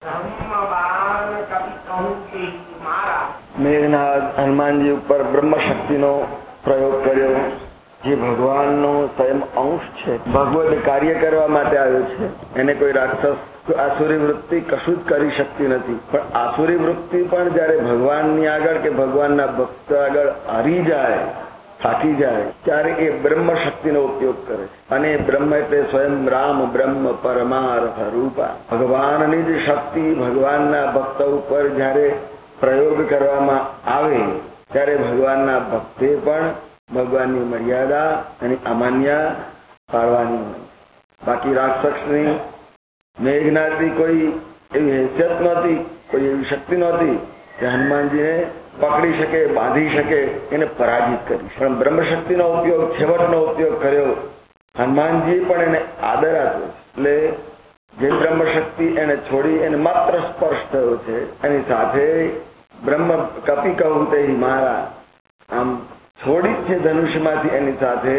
મેઘનાદ હનુમાનજી ઉપર બ્રહ્મ શક્તિનો પ્રયોગ કર્યો, જે ભગવાનનો સ્વયં અંશ છે, ભગવદ કાર્ય કરવા માટે આવ્યો છે. એને કોઈ રાક્ષસ આસુરી વૃત્તિ કશું જ કરી શકતી નથી. પણ આસુરી વૃત્તિ પણ જયારે ભગવાનની આગળ કે ભગવાનના ભક્ત આગળ હારી જાય, થાકી જાય, ત્યારે એ બ્રહ્મ શક્તિનો ઉપયોગ કરે. અને બ્રહ્મ એટલે સ્વયં રામ બ્રહ્મ પરમાર્થ રૂપા. ભગવાનની જ શક્તિ ભગવાનના ભક્ત ઉપર જયારે પ્રયોગ કરવામાં આવે ત્યારે ભગવાનના ભક્તે પણ ભગવાનની મર્યાદા અને અમાન્ય પાળવાની હોય. બાકી રાક્ષસની મેઘનાદની કોઈ એવી હેસિયત નહોતી, કોઈ એવી શક્તિ નહોતી કે હનુમાનજીને પકડી શકે, બાંધી શકે, એને પરાજિત કરી. પણ બ્રહ્મશક્તિનો ઉપયોગ, છેવટનો ઉપયોગ કર્યો. હનુમાનજી પણ એને આદર આપ્યો. એટલે જે બ્રહ્મશક્તિ એને છોડી, એને માત્ર સ્પર્શ થયો છે. એની સાથે બ્રહ્મ કપી કહું તે મારા, આમ છોડી છે ધનુષ્યમાંથી. એની સાથે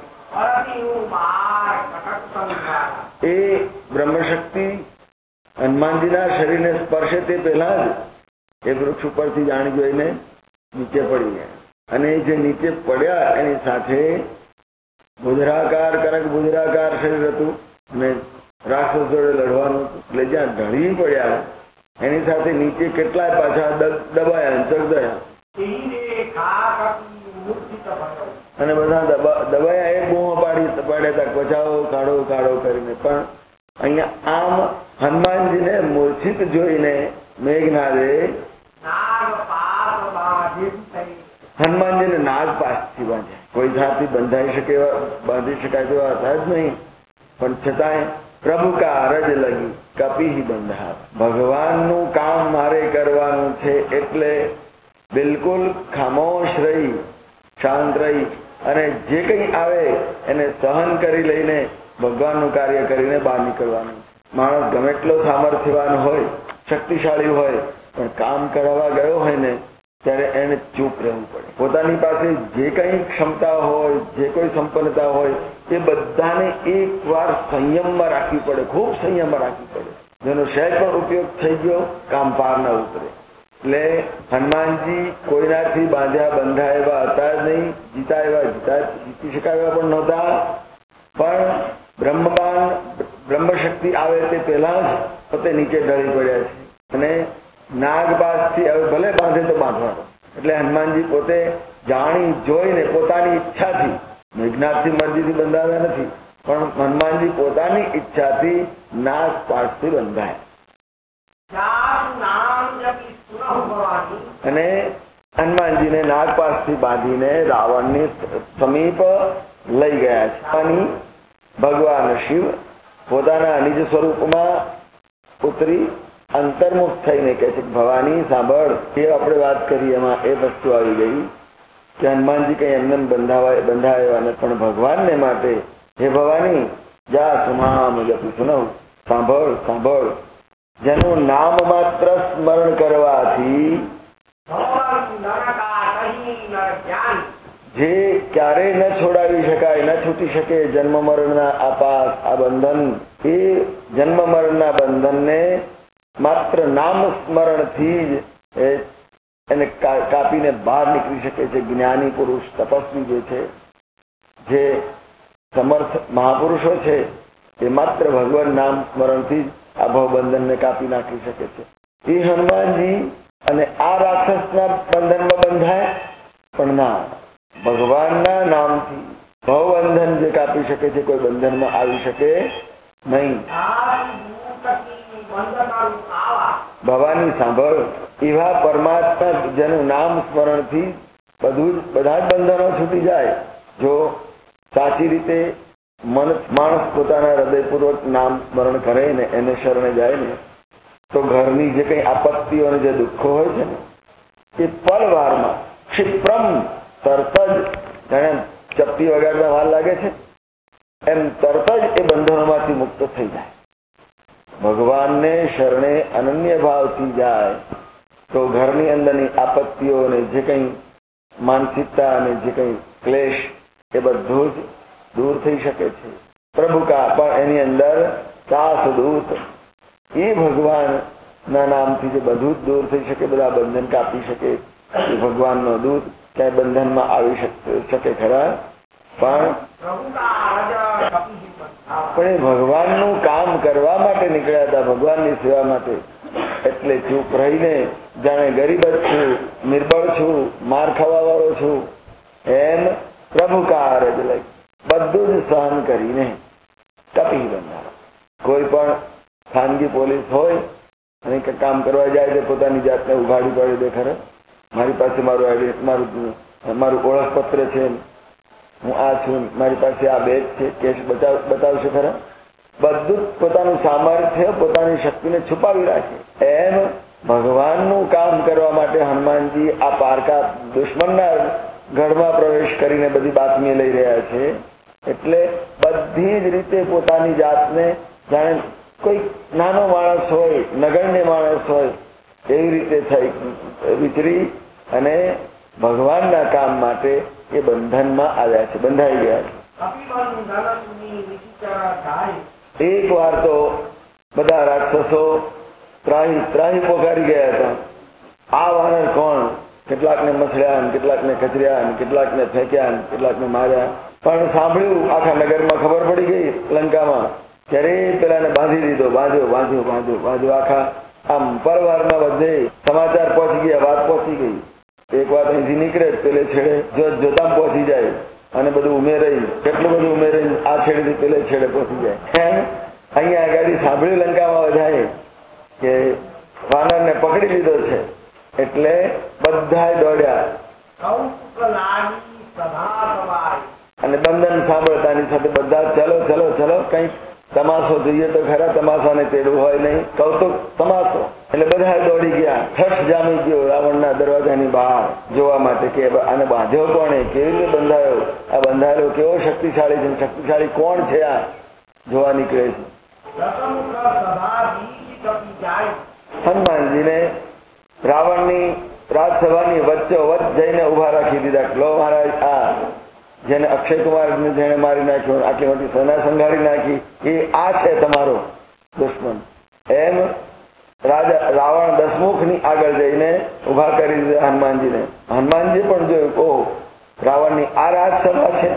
એ બ્રહ્મશક્તિ હનુમાનજીના શરીરને સ્પર્શે તે પહેલા જ એ વૃક્ષ ઉપરથી જાણી જોઈને નીચે પડી ગયા. અને જે નીચે પડ્યા એની સાથે બુજરાકાર, કનક બુજરાકાર શરીર હતું અને રાક્ષસ જોડે લડવાનું હતું. એટલે જ્યાં ઢળી પડ્યા એની સાથે નીચે કેટલાય પાછા દબાયા, ચગદયા અને બધા દબાયા. એ બૂમો પાડ્યા હતા, બચાવો, કાઢો કાઢો કરીને. પણ અહીંયા આમ હનુમાનજીને મૂર્છિત જોઈને મેઘનાદે હનુમાનજીને નાગ પાસથી બાંધ્યા. કોઈ જાતથી બંધાઈ શકે એવા, બાંધી શકાય તેવા હતા જ નહીં. પણ છતાંય પ્રભુ કા અરજ લગી કપી બંધા. ભગવાનનું કામ મારે કરવાનું છે એટલે બિલકુલ ખામોશ રહી, શાંત રહી અને જે કંઈ આવે એને સહન કરી લઈને ભગવાનનું કાર્ય કરીને બહાર નીકળવાનું. માણસ ગમે એટલો સામર્થ્યવાન હોય, શક્તિશાળી હોય, પણ કામ કરાવવા ગયો હોય ને ત્યારે એને ચૂપ રહેવું પડે. પોતાની પાસે જે કંઈ ક્ષમતા હોય, જે કોઈ સંપન્નતા હોય, એ બધાને એકવાર સંયમમાં રાખવી પડે, ખૂબ સંયમમાં રાખવી પડે. જેનો સહેજ પણ ઉપયોગ થઈ ગયો, કામ પાર ન ઉતરે. એટલે હનુમાનજી કોઈનાથી બાંધ્યા બંધા એવા હતા જ નહીં, જીતી શકાય એવા પણ નહોતા. પણ બ્રહ્મશક્તિ આવે તે પહેલા જ પોતે નીચે ઢળી પડ્યા છે. અને નાગપાસથી હવે ભલે બાંધે તો બાંધવાનો. એટલે હનુમાનજી પોતે જાણી જોઈને પોતાની ઈચ્છાથી, મેઘનાથથી મરજીથી બંધાવ્યા નથી, પણ હનુમાનજી પોતાની ઈચ્છાથી નાગપાસથી બંધાયા. અને હનુમાનજીને નાગપાસથી બાંધીને રાવણની સમીપ લઈ ગયા છે. ભગવાન શિવ પોતાના નિજ સ્વરૂપમાં ઉતરી અંતર્મુખ થઈને કહે છે, ભવાની સાંભળ. એ આપણે વાત કરી એમાં એ વસ્તુ આવી ગઈ કે હનુમાનજી કઈ એમને બંધાવ્યા નથી, પણ ભગવાનને માટે હે ભવાની જા સુમામ જપી સુનવ. સાંભળ સાંભળ, જેનું નામ માત્ર સ્મરણ કરવાથી જે ક્યારેય ન છોડાવી શકાય, ન છૂટી શકે, જન્મ મરણના આ બંધન, એ જન્મ મરણના બંધનને માત્ર નામ સ્મરણથી જ એને કાપીને બહાર નીકળી શકે છે. જ્ઞાની પુરુષ, તપસ્વી જે છે, જે સમર્થ મહાપુરુષો છે, એ માત્ર ભગવાન નામ સ્મરણથી જ આ ભવબંધનને કાપી નાખી શકે છે. એ હનુમાનજી અને આ રાક્ષસના બંધનમાં બંધાય, પણ ના, ભગવાનના નામથી ભવબંધન જે કાપી શકે છે, કોઈ બંધનમાં આવી શકે નહીં. ભવાની સાંભળ, એવા પરમાત્મા જેનું નામ સ્મરણથી બધા જ બંધનો છૂટી જાય. જો સાચી રીતે માણસ પોતાના હૃદયપૂર્વક નામ સ્મરણ કરે ને એને શરણે જાય ને, તો ઘરની જે કંઈ આપત્તિઓ અને જે દુઃખો હોય છે ને, એ પળવારમાં ક્ષિપ્રમ, તરત જ જાણે ચપટી વગાડતા વાર લાગે છે એમ તરત જ એ બંધનોમાંથી મુક્ત થઈ જાય. ભગવાનને શરણે અનન્ય ભાવથી જાય તો ઘરની અંદરની આપત્તિઓ અને જે કંઈ માનસિકતા અને જે કંઈ ક્લેશ, એ બધું જ દૂર થઈ શકે છે. પ્રભુ કા પણ એની અંદર દાસ દૂત, એ ભગવાન ના નામથી જે બધું જ દૂર થઈ શકે, બધા બંધન કાપી શકે એ ભગવાનનો દૂત ક્યાંય બંધનમાં આવી શકે ખરા? પણ એ ભગવાનનું કામ કરવા માટે નીકળ્યા હતા, ભગવાનની સેવા માટે. એટલે ચૂપ રહીને જાણે ગરીબ જ છું, નિર્બળ છું, માર ખાવાવાળો છું એમ પ્રભુકાર જ લઈ બધું જ સહન કરીને કપી બંધારો. કોઈ પણ ખાનગી પોલીસ હોય અને કામ કરવા જાય છે, પોતાની જાતને ઉઘાડી પાડી દે ખરા? મારી પાસે મારું ઓળખપત્ર છે, હું આ છું, મારી પાસે આ બેગ છે, કેસ બતાવશે ખરા? બધું જ પોતાનું સામર્થ્ય, પોતાની શક્તિને છુપાવી રાખે. એમ ભગવાનનું કામ કરવા માટે હનુમાનજી આ પારકા દુશ્મનના ગઢમાં પ્રવેશ કરીને બધી બાતમી લઈ રહ્યા છે. એટલે બધી જ રીતે પોતાની જાતને જાણે કોઈ નાનો માણસ હોય, નગણ્ય માણસ હોય એવી રીતે થઈ વિચરી અને ભગવાનના કામ માટે એ બંધનમાં આવ્યા છે, બંધાઈ ગયા છે. એક વાર તો બધા રાક્ષસો ત્રાહી પોકારી ગયા હતા. આ વાનર કોણ? કેટલાકને મથળ્યા, કેટલાકને કચર્યા, કેટલાકને ફેંક્યા, કેટલાકને માર્યા. પણ સાંભળ્યું આખા નગરમાં, ખબર પડી ગઈ લંકામાં, ત્યારે પેલાને બાંધી દીધો, બાંધ્યો. આખા આમ પરવારના બધે સમાચાર પહોંચી ગયા, વાત પહોંચી ગઈ. એક વાત અહીંથી નીકળે પેલે છેડે જોતામ પહોંચી જાય અને બધું ઉમેરાઈ, કેટલું બધું ઉમેરાઈ આ છેડેથી પેલે છેડે પહોંચી જાય. અહીંયા આગળ સાંભળ્યું લંકામાં બધાએ કે વાનરને પકડી લીધો છે. એટલે બધા દોડ્યા અને બંધન સાંભળતાની સાથે બધા ચલો કંઈક તમાશો જોઈએ તો ખરા. તમાશાને તેડવું હોય નહીં, કૌતુક તમાશો. એટલે બધા દોડી ગયા. હર્ષ જામી ગયો રાવણના દરવાજાની બહાર જોવા માટે કે આને બાંધ્યો કોણે, કેવી રીતે બંધાયો, આ બંધાયેલો કેવો શક્તિશાળી છે, શક્તિશાળી કોણ છે આ જોવા નીકળે છે. હનુમાનજીને રાવણની રાજસભાની વચ્ચોવચ્ચ જઈને ઉભા રાખી દીધા. લો મહારાજ, આ જેને અક્ષયકુમારને જેને મારી નાખ્યો, આટલી મોટી સેના સંઘારી નાખી, એ આ છે તમારો દુશ્મન. એમ રાવણ દસમુખની આગળ જઈને ઉભા કરી દીધા હનુમાનજીને. હનુમાનજી પણ જોયું, ઓહ, રાવણની આ રાજસભા છે.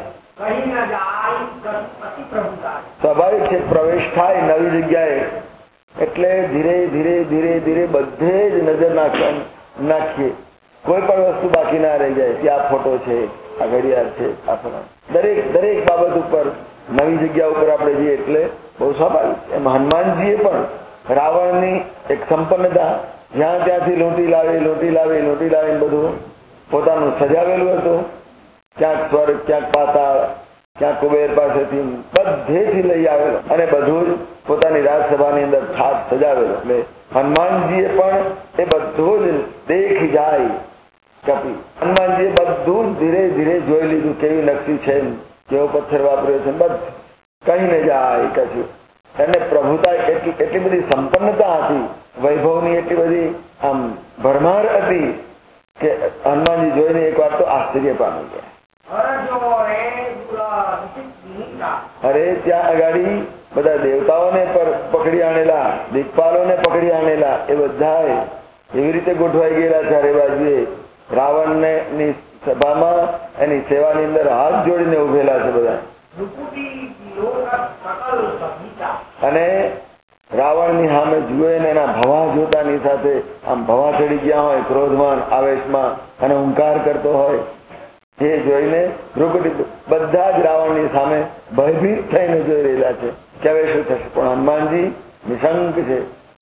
સ્વાભાવિક છે, પ્રવેશ થાય નવી જગ્યાએ એટલે ધીરે ધીરે બધે જ નજર નાખીએ. કોઈ પણ વસ્તુ બાકી ના રહી જાય કે આ ફોટો છે, આ ઘડિયાળ છે, આ દરેક બાબત ઉપર નવી જગ્યા ઉપર આપણે જઈએ એટલે બહુ સ્વાભાવિક. એમ હનુમાનજીએ પણ રાવણની એક સંપન્નતા જ્યાં ત્યાંથી લૂંટી લાવી બધું પોતાનું સજાવેલું હતું. ક્યાંક સ્વર્ગ, ક્યાંક પાતાળ, ક્યાંક કુબેર પાસેથી બધેથી લઈ આવેલો અને બધું જ પોતાની રાજસભાની અંદર ખાસ સજાવેલો. એટલે હનુમાનજીએ પણ એ બધું જ દેખી જાય કપી. હનુમાનજીએ બધું જ ધીરે ધીરે જોઈ લીધું, કેવી નકશી છે, કેવો પથ્થર વાપર્યો છે, બધું કહીને જાય કશું. એને પ્રભુતા એટલી બધી સંપન્નતા હતી, વૈભવની એટલી બધી આમ ભરમાર હતી કે હનુમાનજી જોઈને એક વાર તો આશ્ચર્ય પામી ગયા. અરે ત્યાં અગાડી બધા દેવતાઓને પકડી આણેલા, દિક્પાલોને પકડી આણેલા, એ બધા એવી રીતે ગોઠવાઈ ગયેલા ચારે બાજુએ. રાવણને ની સભામાં એની સેવાની અંદર હાથ જોડીને ઉભેલા છે બધા. અને રાવણની સામે જુએ ને એના ભવા જોતાની સાથે આમ ભવા ચડી ગયા હોય, ક્રોધમાન આવેશમાં, અને હુંકાર કરતો હોય. એ જોઈને બધા જ રાવણની સામે ભયભીત થઈને જોઈ રહેલા છે કે હવે શું થશે. પણ હનુમાનજી નિશંક છે,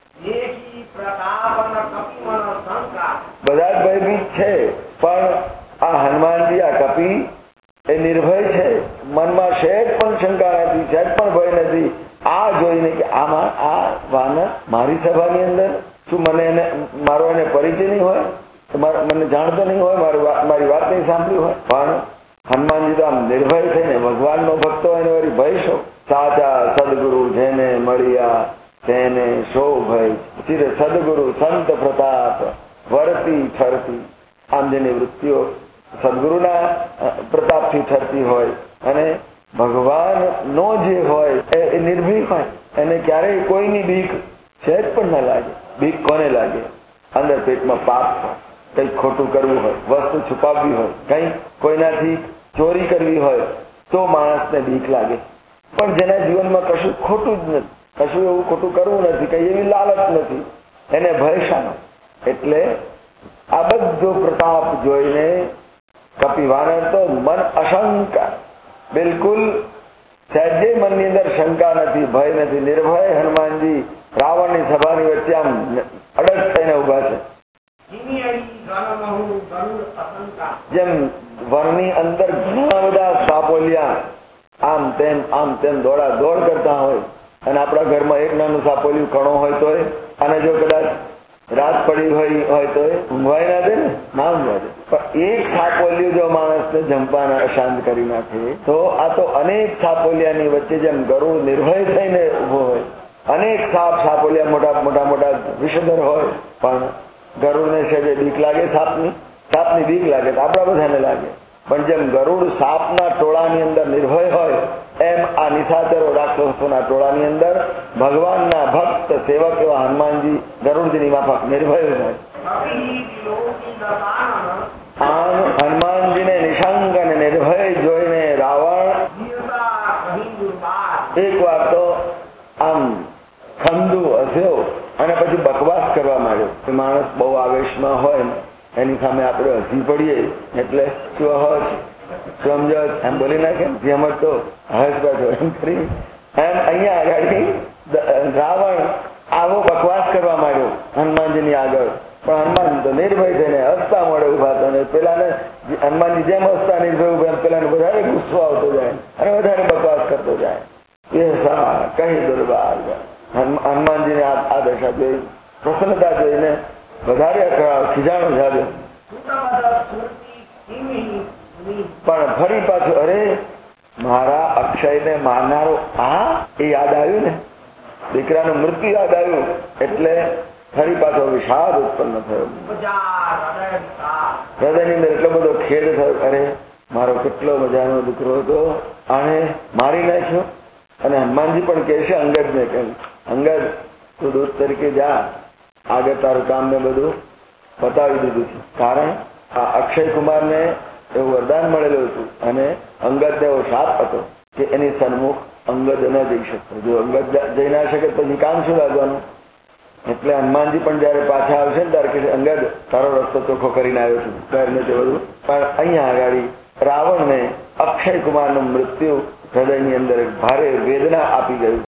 બધા જ ભયભીત છે. પણ આ હનુમાનજી, આ કપી એ નિર્ભય છે. મનમાં સહેજ પણ શંકા નથી, સહેજ પણ ભય નથી. આ જોઈને કે આમાં આ વાનર મારી સભાની અંદર, શું મારો એને પરિચય નહીં હોય, મને જાણતો નહીં હોય, મારી વાત નહીં સાંભળી હોય. પણ હનુમાનજી તો આમ નિર્ભય થઈને ભગવાનનો ભક્ત હોય ને વળી ભય શો. સાચા સદગુરુ જેને મળ્યા તેને શો ભય, ચિર સદગુરુ સંત પ્રતાપ વરતી ઠરતી. આમ જેની વૃત્તિઓ સદગુરુના પ્રતાપથી ઠરતી હોય અને ભગવાન નો જે હોય એ નિર્ભીક હોય, એને ક્યારેય કોઈની બીક સહેજ પણ ના લાગે. બીક કોને લાગે? અંદર પેટમાં પાપ હોય, કંઈક ખોટું કરવું હોય, વસ્તુ છુપાવવી હોય, કંઈક કોઈનાથી ચોરી કરવી હોય તો માણસને બીક લાગે. પણ જેના જીવનમાં કશું ખોટું જ નથી, કશું એવું ખોટું કરવું નથી, કઈ એવી લાલચ નથી, એને ભય શાનો? એટલે આ બધો પ્રતાપ જોઈને કપિવાનર તો મન અશંકા, બિલકુલ સહેજે મનની અંદર શંકા નથી, ભય નથી, નિર્ભય હનુમાનજી રાવણની સભાની વચ્ચે આમ અડગ થઈને ઉભા છે. જેમ વનની અંદર ઘણા બધા સાપોલિયા આમ તેમ દોડા દોડ કરતા હોય અને આપણા ઘરમાં એક નાનું સાપોલિયું કણો હોય તો અને જો કદાચ રાત પડી હોય તો ઊંઘવાય ના દે ને, ના ઊંઘવા દે. પણ એક સાપોલિયું જો માણસને જંપાના અશાંત કરી નાખે તો આ તો અનેક સાપોલિયાની વચ્ચે જેમ ગરુડ નિર્ભય થઈને ઉભો હોય, અનેક સાપોલિયા મોટા વિષધર હોય પણ ગરુડને છે બીક લાગે, સાપની બીક લાગે તો આપણા બધાને લાગે. પણ જેમ ગરુડ સાપના ટોળાની અંદર નિર્ભય હોય એમ આ નિશાચરો રાક્ષસોના ટોળાની અંદર ભગવાનના ભક્ત સેવક એવા હનુમાનજી ગરુડજીની માફક નિર્ભય હોય. આમ હનુમાનજીને નિશંક અને નિર્ભય જોઈને રાવણ એક વાર તો આમ ખંદુ હસ્યો અને પછી બકવાસ કરવા માંડ્યો. માણસ બહુ આવેશમાં હોય ને એની સામે આપણે હસી પડીએ એટલે સમજો એમ બોલી નાખે, જેમ જ તો હસ પાછો એમ કરી એમ અહીંયા આગળ રાવણ આવો બકવાસ કરવા માંડ્યો હનુમાનજીની આગળ. પણ હનુમાનજી તો નિર્ભય થઈને હસતા મળે ઉભા હતા અને પેલાને હનુમાનજી જેમ હસતા નિર્ભય ઉભા એમ પેલાને વધારે ગુસ્સો આવતો જાય અને વધારે બકવાસ કરતો જાય. એ કઈ દુર્ભાગ. હનુમાનજીને આ દશા જોઈ, પ્રસન્નતા જોઈને વધારે ખીજાણો જાગ્યો. પણ ફરી પાછું અરે મારા અક્ષયને મારનારો આ એ યાદ આવ્યું ને, દીકરાનું મૃત્યુ યાદ આવ્યું એટલે ફરી પાછો વિષાદ ઉત્પન્ન થયો. હૃદયની અંદર એટલો બધો ખેદ થયો, અરે મારો કેટલો મજાનો દીકરો હતો, આને મારી નાખ્યો. અને હનુમાનજી પણ કહે છે અંગદને કેમ, અંગદ તું દૂત તરીકે જા, આગળ તારું કામ ને બધું બતાવી દીધું છે. કારણ આ અક્ષય કુમારને એવું વરદાન મળેલું હતું અને અંગદને એવો શાપ હતો કે એની સન્મુખ અંગદ ન જઈ શકતો. જો અંગદ જઈ ના શકે પછી કામ શું લાગવાનું? એટલે હનુમાનજી પણ જયારે પાછા આવશે ને ત્યારે કે અંગદ તારો રસ્તો ચોખ્ખો કરીને આવ્યો છું ઘરને તે બધું. પણ અહીંયા આગળ રાવણને અક્ષય કુમારનું મૃત્યુ હૃદયની અંદર ભારે વેદના આપી ગયું.